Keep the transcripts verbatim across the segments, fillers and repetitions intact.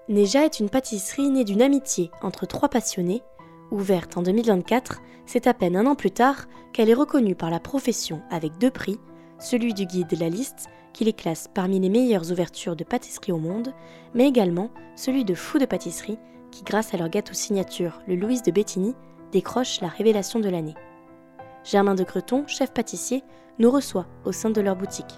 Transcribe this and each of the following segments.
Neja est une pâtisserie née d'une amitié entre trois passionnés. Ouverte en deux mille vingt-quatre, c'est à peine un an plus tard qu'elle est reconnue par la profession avec deux prix, celui du guide La Liste, qui les classe parmi les meilleures ouvertures de pâtisserie au monde, mais également celui de Fou de pâtisserie, qui grâce à leur gâteau signature, le Louise de Bettigny, décroche la révélation de l'année. Germain de Creton, chef pâtissier, nous reçoit au sein de leur boutique.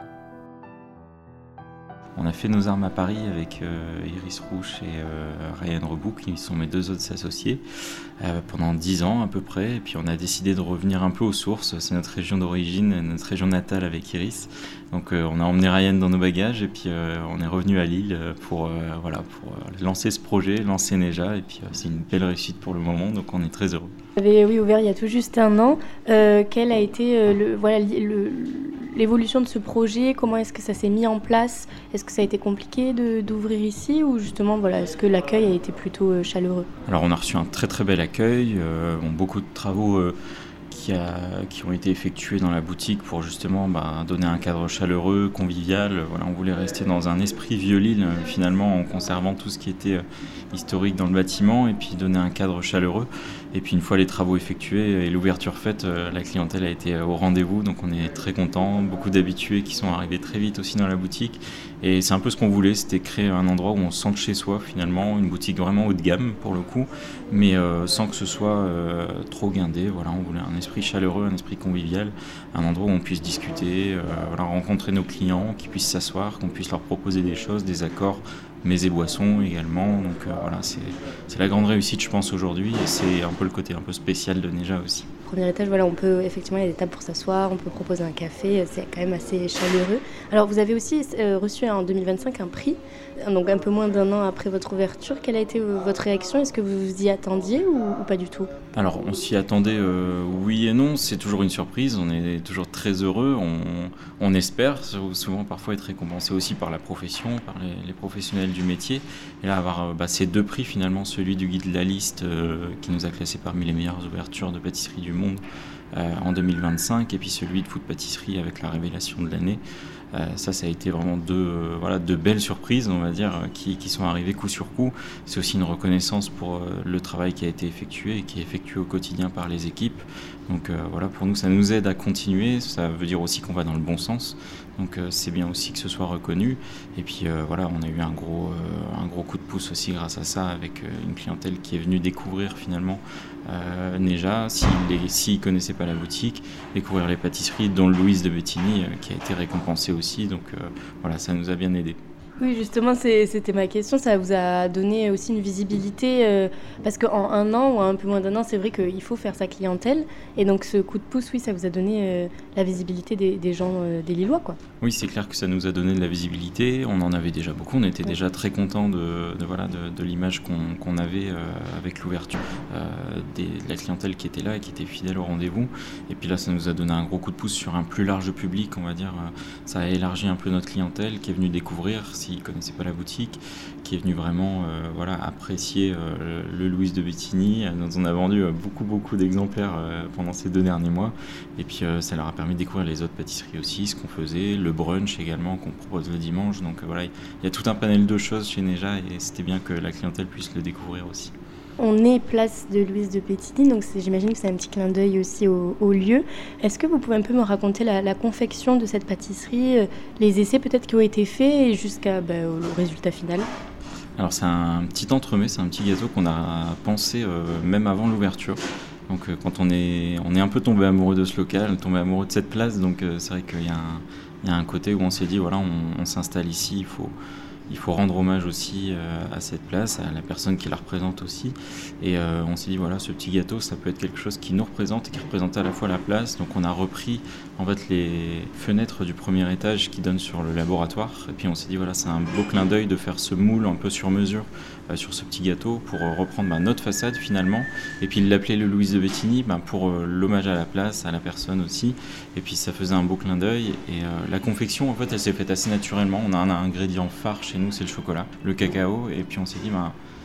On a fait nos armes à Paris avec euh, Iris Rouch et euh, Ryan Reboux, qui sont mes deux autres associés, euh, pendant dix ans à peu près. Et puis on a décidé de revenir un peu aux sources. C'est notre région d'origine, notre région natale avec Iris. Donc euh, on a emmené Ryan dans nos bagages et puis euh, on est revenu à Lille pour, euh, voilà, pour euh, lancer ce projet, lancer Neja. Et puis euh, c'est une belle réussite pour le moment, donc on est très heureux. Vous avez oui, ouvert il y a tout juste un an. Euh, quel a été euh, le, voilà, le, l'évolution de ce projet? Comment est-ce que ça s'est mis en place? Est-ce que ça a été compliqué de, d'ouvrir ici ou justement voilà, est-ce que l'accueil a été plutôt euh, chaleureux? Alors on a reçu un très très bel accueil, euh, bon, beaucoup de travaux euh, qui, a, qui ont été effectués dans la boutique pour justement bah, donner un cadre chaleureux, convivial. Voilà, on voulait rester dans un esprit vieux-Lille euh, finalement en conservant tout ce qui était euh, historique dans le bâtiment et puis donner un cadre chaleureux. Et puis une fois les travaux effectués et l'ouverture faite, euh, la clientèle a été au rendez-vous, donc on est très contents. Beaucoup d'habitués qui sont arrivés très vite aussi dans la boutique. Et c'est un peu ce qu'on voulait, c'était créer un endroit où on se sente chez soi finalement, une boutique vraiment haut de gamme pour le coup, mais euh, sans que ce soit euh, trop guindé. Voilà, on voulait un esprit chaleureux, un esprit convivial, un endroit où on puisse discuter, euh, voilà, rencontrer nos clients, qu'ils puissent s'asseoir, qu'on puisse leur proposer des choses, des accords, mets et boissons également. Donc euh, voilà, c'est, c'est la grande réussite je pense aujourd'hui et c'est un peu le côté un peu spécial de Neja aussi. Premier étage, voilà, on peut effectivement, il y a des tables pour s'asseoir, on peut proposer un café, c'est quand même assez chaleureux. Alors vous avez aussi euh, reçu en deux mille vingt-cinq un prix, donc un peu moins d'un an après votre ouverture. Quelle a été euh, votre réaction? Est-ce que vous vous y attendiez ou, ou pas du tout? Alors on s'y attendait, euh, oui et non, c'est toujours une surprise, on est toujours très heureux, on, on espère souvent parfois être récompensé aussi par la profession, par les, les professionnels du métier. Et là avoir bah, ces deux prix finalement, celui du guide La Liste euh, qui nous a classés parmi les meilleures ouvertures de pâtisserie du monde euh, en deux mille vingt-cinq et puis celui de Fou de pâtisserie avec la révélation de l'année. Euh, ça, ça a été vraiment deux, euh, voilà, deux belles surprises, on va dire, euh, qui, qui sont arrivées coup sur coup. C'est aussi une reconnaissance pour euh, le travail qui a été effectué et qui est effectué au quotidien par les équipes. Donc euh, voilà, pour nous, ça nous aide à continuer. Ça veut dire aussi qu'on va dans le bon sens. Donc euh, c'est bien aussi que ce soit reconnu. Et puis euh, voilà, on a eu un gros, euh, un gros coup de pouce aussi grâce à ça, avec euh, une clientèle qui est venue découvrir finalement euh, Neja, s'ils ne s'ils connaissaient pas la boutique, découvrir les pâtisseries, dont le Louise de Bettigny, euh, qui a été récompensé aussi. Donc euh, voilà, ça nous a bien aidé. Oui, justement, c'est, c'était ma question. Ça vous a donné aussi une visibilité euh, parce qu'en un an ou un peu moins d'un an, c'est vrai qu'il faut faire sa clientèle. Et donc, ce coup de pouce, oui, ça vous a donné euh, la visibilité des, des gens, euh, des Lillois, quoi. Oui, c'est clair que ça nous a donné de la visibilité. On en avait déjà beaucoup. On était ouais. déjà très contents de, de, voilà, de, de l'image qu'on, qu'on avait euh, avec l'ouverture, euh, des, de la clientèle qui était là et qui était fidèle au rendez-vous. Et puis là, ça nous a donné un gros coup de pouce sur un plus large public, on va dire. Ça a élargi un peu notre clientèle qui est venue découvrir, s'ils ne connaissaient pas la boutique, qui est venue vraiment euh, voilà, apprécier euh, le Louise de Bettigny, dont on a vendu euh, beaucoup, beaucoup d'exemplaires euh, pendant ces deux derniers mois. Et puis euh, ça leur a permis de découvrir les autres pâtisseries aussi, ce qu'on faisait, le brunch également qu'on propose le dimanche. Donc euh, voilà, il y a tout un panel de choses chez Neja et c'était bien que la clientèle puisse le découvrir aussi. On est place de Louise de Bettigny, donc c'est, j'imagine que c'est un petit clin d'œil aussi au, au lieu. Est-ce que vous pouvez un peu me raconter la, la confection de cette pâtisserie, euh, les essais peut-être qui ont été faits et jusqu'à bah, au résultat final? Alors c'est un petit entremets, c'est un petit gâteau qu'on a pensé euh, même avant l'ouverture. Donc euh, quand on est, on est un peu tombé amoureux de ce local, tombé amoureux de cette place, donc euh, c'est vrai qu'il y a un, il y a un côté où on s'est dit voilà, on, on s'installe ici, il faut... Il faut rendre hommage aussi euh, à cette place, à la personne qui la représente aussi. Et euh, on s'est dit, voilà, ce petit gâteau, ça peut être quelque chose qui nous représente et qui représente à la fois la place. Donc on a repris en fait les fenêtres du premier étage qui donnent sur le laboratoire. Et puis on s'est dit, voilà, c'est un beau clin d'œil de faire ce moule un peu sur mesure euh, sur ce petit gâteau pour euh, reprendre bah, notre façade finalement. Et puis l'appeler le Louise de Bettigny bah, pour euh, l'hommage à la place, à la personne aussi. Et puis ça faisait un beau clin d'œil. Et euh, la confection, en fait, elle s'est faite assez naturellement. On a un ingrédient phare chez nous, c'est le chocolat, le cacao, et puis on s'est dit, bah,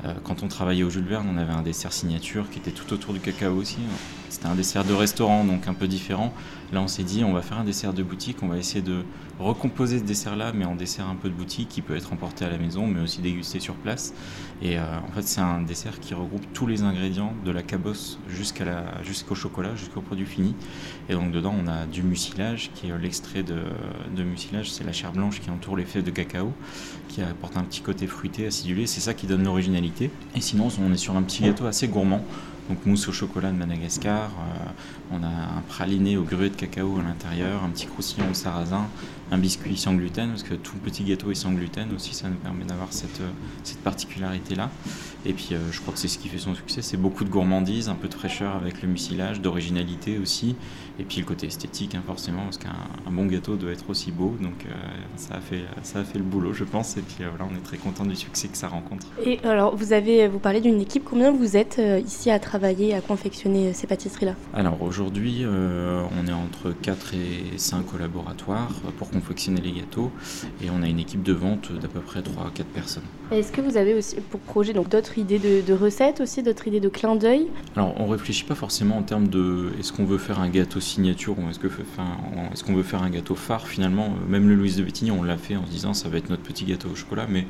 Euh, quand on travaillait au Jules Verne, on avait un dessert signature qui était tout autour du cacao aussi. C'était un dessert de restaurant, donc un peu différent. Là, on s'est dit, on va faire un dessert de boutique, on va essayer de recomposer ce dessert-là, mais en dessert un peu de boutique, qui peut être emporté à la maison, mais aussi dégusté sur place. Et euh, en fait, c'est un dessert qui regroupe tous les ingrédients de la cabosse jusqu'à la, jusqu'au chocolat, jusqu'au produit fini. Et donc dedans, on a du mucilage, qui est l'extrait de, de mucilage, c'est la chair blanche qui entoure les fèves de cacao, qui apporte un petit côté fruité, acidulé. C'est ça qui donne l'originalité. Et sinon, on est sur un petit gâteau assez gourmand. Donc mousse au chocolat de Madagascar, euh, on a un praliné au gruau de cacao à l'intérieur, un petit croustillant au sarrasin, un biscuit sans gluten, parce que tout petit gâteau est sans gluten aussi, ça nous permet d'avoir cette, cette particularité-là. Et puis euh, je crois que c'est ce qui fait son succès, c'est beaucoup de gourmandise, un peu de fraîcheur avec le mucilage, d'originalité aussi, et puis le côté esthétique hein, forcément, parce qu'un un bon gâteau doit être aussi beau, donc euh, ça, a fait, ça a fait le boulot je pense, et puis euh, voilà, on est très content du succès que ça rencontre. Et alors vous avez, vous parlez d'une équipe, combien vous êtes euh, ici à travailler, à confectionner euh, ces pâtisseries-là? Alors aujourd'hui, euh, on est entre quatre et cinq collaborateurs pour confectionner les gâteaux, et on a une équipe de vente d'à peu près trois à quatre personnes. Est-ce que vous avez aussi pour projet donc d'autres idées de, de recettes aussi, d'autres idées de clin d'œil? Alors on réfléchit pas forcément en termes de est-ce qu'on veut faire un gâteau signature ou est-ce, que, enfin, est-ce qu'on veut faire un gâteau phare finalement. Même le Louise de Bétigny on l'a fait en se disant ça va être notre petit gâteau au chocolat, mais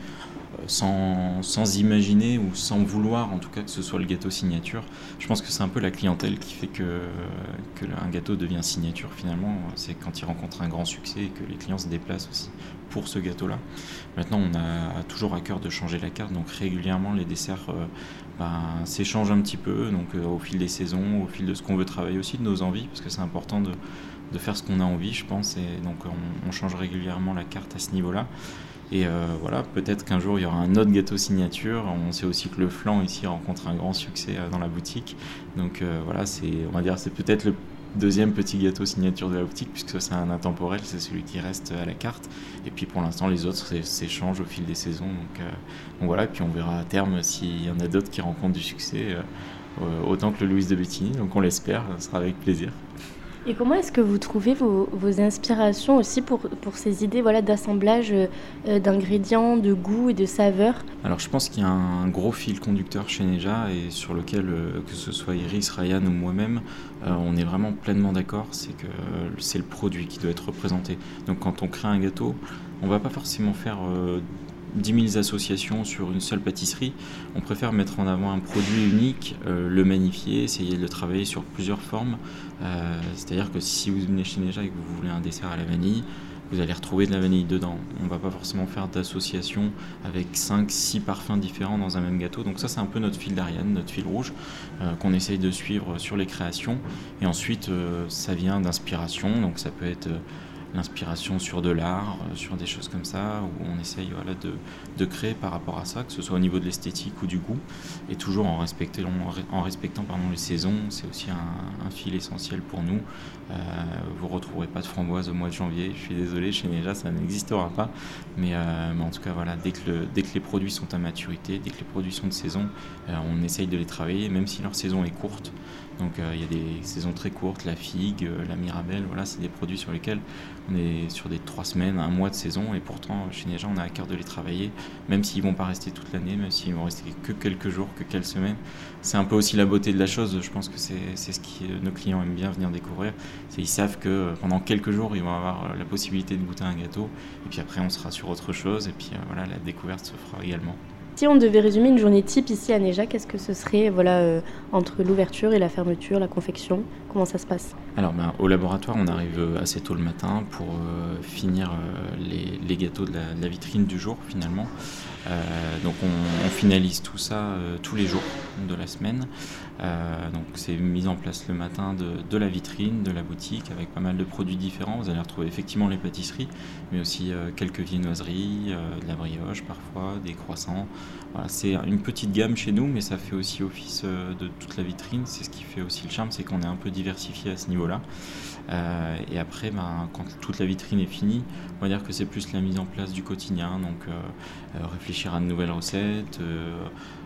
sans, sans imaginer ou sans vouloir en tout cas que ce soit le gâteau signature. Je pense que c'est un peu la clientèle qui fait que, que un gâteau devient signature finalement, c'est quand il rencontre un grand succès et que les clients se déplacent aussi pour ce gâteau-là. Maintenant, on a toujours à cœur de changer la carte, donc régulièrement les desserts euh, ben, s'échangent un petit peu, donc euh, au fil des saisons, au fil de ce qu'on veut travailler aussi, de nos envies, parce que c'est important de, de faire ce qu'on a envie, je pense, et donc on, on change régulièrement la carte à ce niveau-là. Et euh, voilà, peut-être qu'un jour il y aura un autre gâteau signature. On sait aussi que le flan ici rencontre un grand succès euh, dans la boutique, donc euh, voilà, c'est, on va dire, c'est peut-être le deuxième petit gâteau signature de la boutique, puisque c'est un intemporel, c'est celui qui reste à la carte. Et puis pour l'instant, les autres s'échangent au fil des saisons. Donc, euh, donc voilà, et puis on verra à terme s'il y en a d'autres qui rencontrent du succès, euh, autant que le Louise de Bétigny. Donc on l'espère, ce sera avec plaisir. Et comment est-ce que vous trouvez vos, vos inspirations aussi pour, pour ces idées voilà, d'assemblage euh, d'ingrédients, de goût et de saveurs? Alors je pense qu'il y a un gros fil conducteur chez Neja et sur lequel, euh, que ce soit Iris, Ryan ou moi-même, euh, on est vraiment pleinement d'accord, c'est que euh, c'est le produit qui doit être représenté. Donc quand on crée un gâteau, on ne va pas forcément faire euh, dix mille associations sur une seule pâtisserie. On préfère mettre en avant un produit unique, euh, le magnifier, essayer de le travailler sur plusieurs formes. Euh, c'est-à-dire que si vous venez chez Neja et que vous voulez un dessert à la vanille, vous allez retrouver de la vanille dedans. On ne va pas forcément faire d'association avec cinq six parfums différents dans un même gâteau. Donc ça, c'est un peu notre fil d'Ariane, notre fil rouge, euh, qu'on essaye de suivre sur les créations. Et ensuite, euh, ça vient d'inspiration. Donc ça peut être... Euh, l'inspiration sur de l'art, sur des choses comme ça, où on essaye voilà, de, de créer par rapport à ça, que ce soit au niveau de l'esthétique ou du goût, et toujours en respectant, en respectant pardon, les saisons. C'est aussi un, un fil essentiel pour nous. Euh, vous ne retrouverez pas de framboise au mois de janvier, je suis désolé, chez Neja ça n'existera pas, mais, euh, mais en tout cas voilà, dès que, le, dès que les produits sont à maturité, dès que les produits sont de saison, euh, on essaye de les travailler, même si leur saison est courte. Donc il euh, y a des saisons très courtes, la figue, euh, la mirabelle, voilà, c'est des produits sur lesquels on est sur des trois semaines, un mois de saison, et pourtant chez Neja on a à cœur de les travailler, même s'ils ne vont pas rester toute l'année, même s'ils vont rester que quelques jours, que quelques semaines. C'est un peu aussi la beauté de la chose, je pense que c'est, c'est ce que nos clients aiment bien venir découvrir. C'est, ils savent que pendant quelques jours ils vont avoir la possibilité de goûter un gâteau, et puis après on sera sur autre chose, et puis euh, voilà, la découverte se fera également. Si on devait résumer une journée type ici à Neja, qu'est-ce que ce serait voilà, euh, entre l'ouverture et la fermeture, la confection? Comment ça se passe? Alors ben, au laboratoire, on arrive assez tôt le matin pour euh, finir euh, les, les gâteaux de la, de la vitrine du jour finalement. Euh, donc on, on finalise tout ça euh, tous les jours de la semaine. Euh, donc c'est mis en place le matin de, de la vitrine, de la boutique, avec pas mal de produits différents. Vous allez retrouver effectivement les pâtisseries, mais aussi euh, quelques viennoiseries, euh, de la brioche parfois, des croissants. Voilà, c'est une petite gamme chez nous, mais ça fait aussi office euh, de toute la vitrine. C'est ce qui fait aussi le charme, c'est qu'on est un peu diversifié à ce niveau-là. Euh, et après, ben, quand toute la vitrine est finie, on va dire que c'est plus la mise en place du quotidien, donc euh, euh, réfléchir à de nouvelles recettes, euh,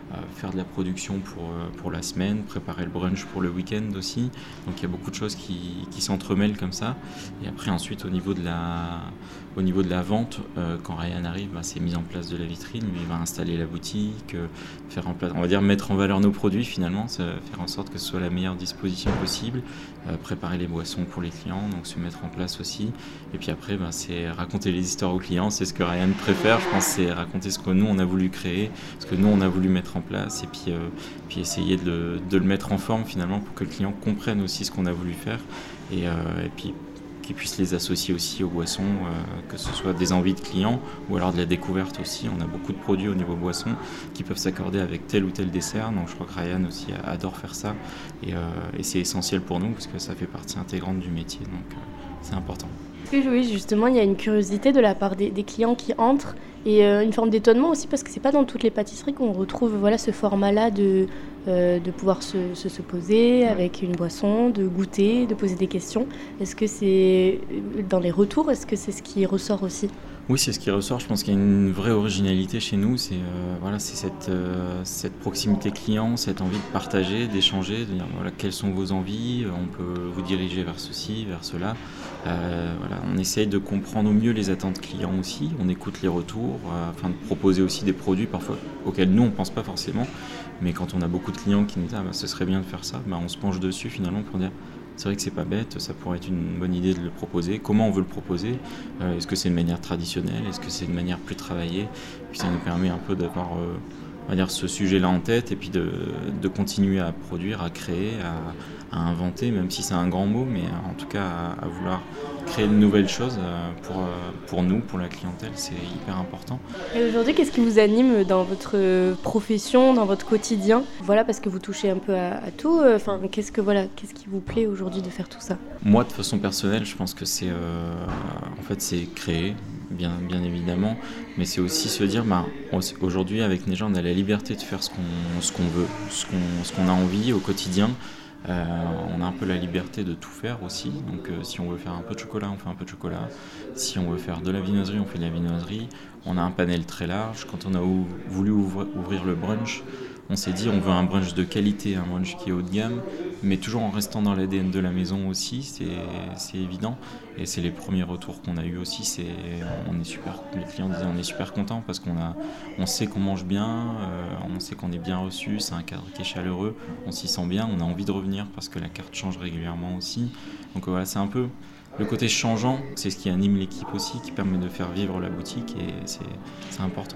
faire de la production pour, pour la semaine, préparer le brunch pour le week-end aussi. Donc il y a beaucoup de choses qui, qui s'entremêlent comme ça. Et après ensuite au niveau de la, au niveau de la vente, euh, quand Ryan arrive, bah, c'est mise en place de la vitrine, lui il va installer la boutique, euh, faire en place, on va dire mettre en valeur nos produits finalement, faire en sorte que ce soit la meilleure disposition possible, euh, préparer les boissons pour les clients, donc se mettre en place aussi. Et puis après bah, c'est raconter les histoires aux clients, c'est ce que Ryan préfère, je pense, c'est raconter ce que nous on a voulu créer, ce que nous on a voulu mettre en place et puis, euh, puis essayer de le, de le mettre en forme finalement pour que le client comprenne aussi ce qu'on a voulu faire et, euh, et puis qu'ils puissent les associer aussi aux boissons, euh, que ce soit des envies de clients ou alors de la découverte aussi. On a beaucoup de produits au niveau boissons qui peuvent s'accorder avec tel ou tel dessert, donc je crois que Ryan aussi adore faire ça et, euh, et c'est essentiel pour nous parce que ça fait partie intégrante du métier, donc euh, c'est important. Oui, oui, justement, il y a une curiosité de la part des, des clients qui entrent et euh, une forme d'étonnement aussi parce que c'est pas dans toutes les pâtisseries qu'on retrouve voilà, ce format-là de, euh, de pouvoir se, se, se poser avec une boisson, de goûter, de poser des questions. Est-ce que c'est dans les retours, est-ce que c'est ce qui ressort aussi ? Oui, c'est ce qui ressort. Je pense qu'il y a une vraie originalité chez nous. C'est, euh, voilà, c'est cette, euh, cette proximité client, cette envie de partager, d'échanger, de dire voilà, quelles sont vos envies, on peut vous diriger vers ceci, vers cela. Euh, voilà, on essaye de comprendre au mieux les attentes clients aussi. On écoute les retours, euh, afin de proposer aussi des produits parfois auxquels nous on ne pense pas forcément. Mais quand on a beaucoup de clients qui nous disent ah, bah, ce serait bien de faire ça, bah, on se penche dessus finalement pour dire c'est vrai que c'est pas bête, ça pourrait être une bonne idée de le proposer. Comment on veut le proposer ? euh, Est-ce que c'est une manière traditionnelle ? Est-ce que c'est une manière plus travaillée ? Puis ça nous permet un peu d'avoir euh, on va dire, ce sujet-là en tête et puis de, de continuer à produire, à créer, à, à inventer, même si c'est un grand mot, mais en tout cas à, à vouloir créer de nouvelles choses pour, pour nous, pour la clientèle, c'est hyper important. Et aujourd'hui, qu'est-ce qui vous anime dans votre profession, dans votre quotidien ? Voilà, parce que vous touchez un peu à, à tout. Enfin, qu'est-ce que voilà, qu'est-ce qui vous plaît aujourd'hui de faire tout ça ? Moi, de façon personnelle, je pense que c'est, euh, en fait, c'est créer, bien, bien évidemment, mais c'est aussi se dire, bah, aujourd'hui, avec Neja, on a la liberté de faire ce qu'on, ce qu'on veut, ce qu'on, ce qu'on a envie au quotidien. Euh, on a un peu la liberté de tout faire aussi, donc euh, si on veut faire un peu de chocolat, on fait un peu de chocolat, si on veut faire de la viennoiserie, on fait de la viennoiserie. On a un panel très large. Quand on a ou- voulu ouvrir, ouvrir le brunch, on s'est dit on veut un brunch de qualité, un brunch qui est haut de gamme, mais toujours en restant dans l'A D N de la maison aussi, c'est, c'est évident. Et c'est les premiers retours qu'on a eu aussi, c'est, on est super, les clients disaient on est super contents parce qu'on a, on sait qu'on mange bien, euh, on sait qu'on est bien reçu, c'est un cadre qui est chaleureux, on s'y sent bien, on a envie de revenir parce que la carte change régulièrement aussi. Donc voilà, c'est un peu le côté changeant, c'est ce qui anime l'équipe aussi, qui permet de faire vivre la boutique et c'est, c'est important.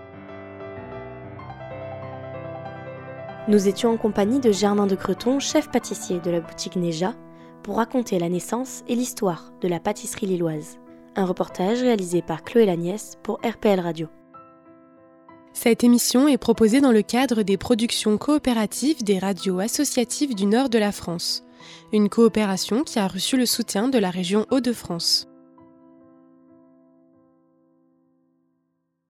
Nous étions en compagnie de Germain de Creton, chef pâtissier de la boutique Neja, pour raconter la naissance et l'histoire de la pâtisserie lilloise. Un reportage réalisé par Chloé Lagnès pour R P L Radio. Cette émission est proposée dans le cadre des productions coopératives des radios associatives du nord de la France, une coopération qui a reçu le soutien de la région Hauts-de-France.